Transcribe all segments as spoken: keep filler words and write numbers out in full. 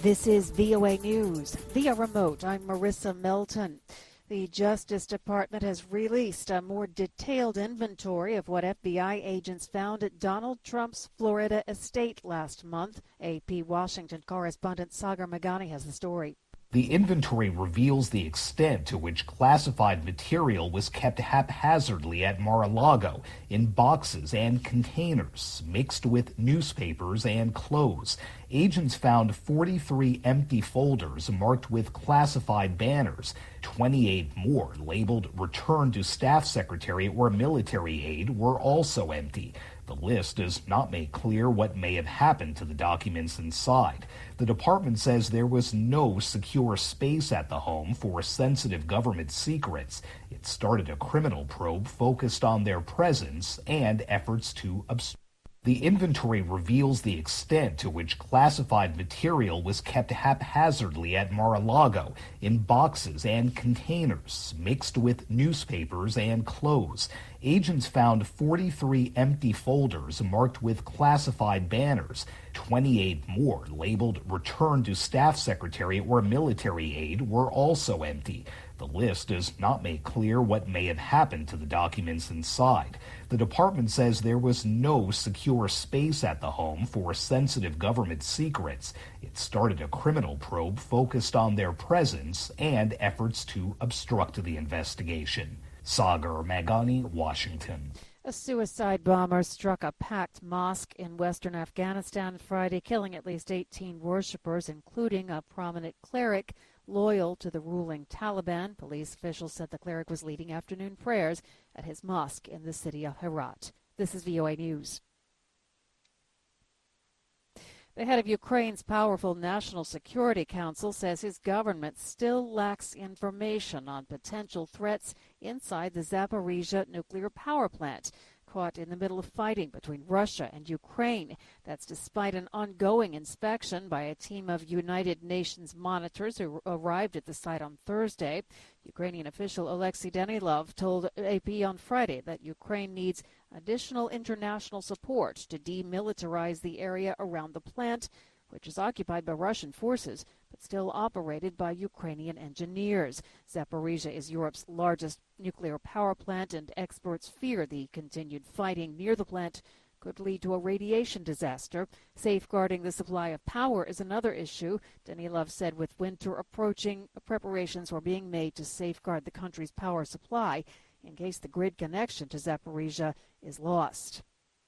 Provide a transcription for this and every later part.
This is V O A News. Via remote, I'm Marissa Melton. The Justice Department has released a more detailed inventory of what F B I agents found at Donald Trump's Florida estate last month. A P Washington correspondent Sagar Meghani has the story. The inventory reveals the extent to which classified material was kept haphazardly at Mar-a-Lago in boxes and containers, mixed with newspapers and clothes. Agents found forty-three empty folders marked with classified banners. twenty-eight more labeled Return to Staff Secretary or Military Aid were also empty. The list does not make clear what may have happened to the documents inside. The department says there was no secure space at the home for sensitive government secrets. It started a criminal probe focused on their presence and efforts to obstruct. The inventory reveals the extent to which classified material was kept haphazardly at Mar-a-Lago in boxes and containers, mixed with newspapers and clothes. Agents found forty-three empty folders marked with classified banners. twenty-eight more labeled Return to Staff Secretary or Military Aid were also empty. The list does not make clear what may have happened to the documents inside. The department says there was no secure space at the home for sensitive government secrets. It started a criminal probe focused on their presence and efforts to obstruct the investigation. Sagar Meghani, Washington. A suicide bomber struck a packed mosque in western Afghanistan Friday, killing at least eighteen worshippers, including a prominent cleric loyal to the ruling Taliban. Police officials said the cleric was leading afternoon prayers at his mosque in the city of Herat. This is V O A News. The head of Ukraine's powerful National Security Council says his government still lacks information on potential threats inside the Zaporizhzhia nuclear power plant, caught in the middle of fighting between Russia and Ukraine. That's despite an ongoing inspection by a team of United Nations monitors who arrived at the site on Thursday. Ukrainian official Alexei Danilov told A P on Friday that Ukraine needs additional international support to demilitarize the area around the plant, which is occupied by Russian forces but still operated by Ukrainian engineers. Zaporizhzhia is Europe's largest nuclear power plant, and experts fear the continued fighting near the plant could lead to a radiation disaster. Safeguarding the supply of power is another issue. Danilov said with winter approaching, preparations were being made to safeguard the country's power supply in case the grid connection to Zaporizhzhia is lost.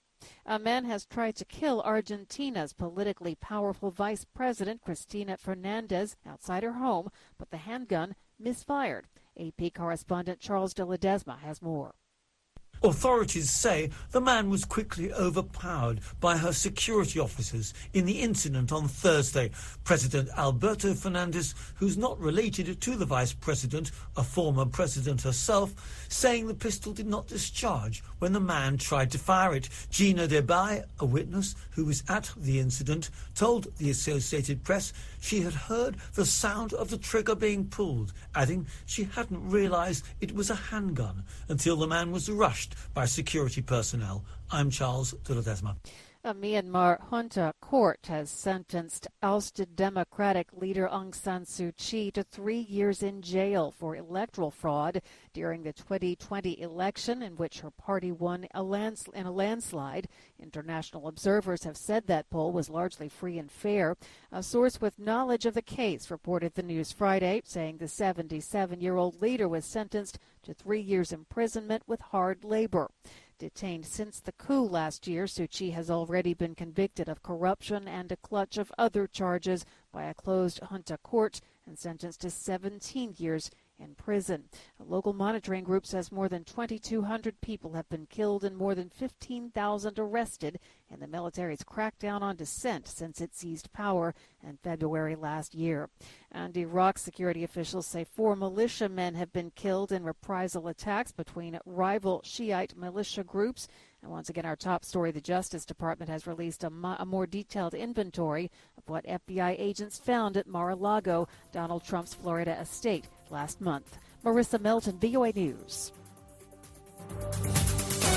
A man has tried to kill Argentina's politically powerful vice president, Cristina Fernandez, outside her home, but the handgun misfired. A P correspondent Charles de Ledesma has more. Authorities say the man was quickly overpowered by her security officers in the incident on Thursday. President Alberto Fernandez, who's not related to the vice president, a former president herself, saying the pistol did not discharge when the man tried to fire it. Gina Debay, a witness who was at the incident, told the Associated Press she had heard the sound of the trigger being pulled, adding she hadn't realized it was a handgun until the man was rushed by security personnel. I'm Charles de Ledesma. A Myanmar junta court has sentenced ousted Democratic leader Aung San Suu Kyi to three years in jail for electoral fraud during the twenty twenty election in which her party won a lands- in a landslide. International observers have said that poll was largely free and fair. A source with knowledge of the case reported the news Friday, saying the seventy-seven-year-old leader was sentenced to three years imprisonment with hard labor. Detained since the coup last year, Suu Kyi has already been convicted of corruption and a clutch of other charges by a closed junta court and sentenced to seventeen years in prison. A local monitoring group says more than twenty-two hundred people have been killed and more than fifteen thousand arrested in the military's crackdown on dissent since it seized power in February last year. And Iraq security officials say four militiamen have been killed in reprisal attacks between rival Shiite militia groups. And once again, our top story, the Justice Department has released a, mo- a more detailed inventory of what F B I agents found at Mar-a-Lago, Donald Trump's Florida estate, last month. Marissa Melton, V O A News.